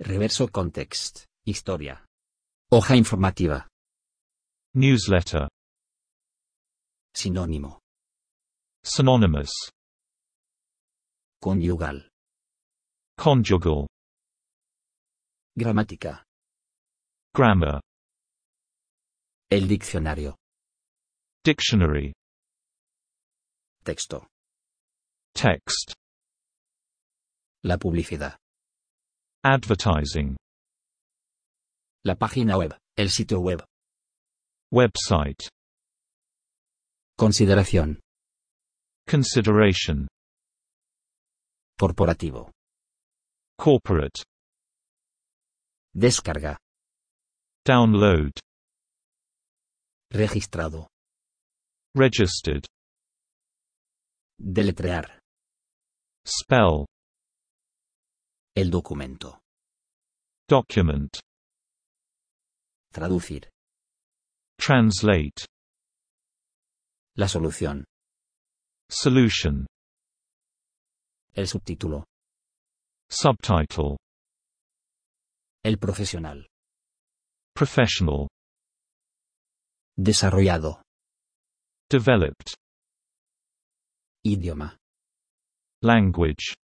Reverso context, historia. Hoja informativa. Newsletter. Sinónimo. Synonymous. Conyugal. Conjugal. Gramática. Grammar. El diccionario. Dictionary. Texto. Text. La publicidad. Advertising. La página web, el sitio web. Website. Consideración. Consideration. Corporativo. Corporate. Descarga. Download. Registrado. Registered. Deletrear. Spell. El documento. Document. Traducir. Translate. La solución. Solution. El subtítulo. Subtitle. El profesional. Professional. Desarrollado. Developed. Idioma. Language.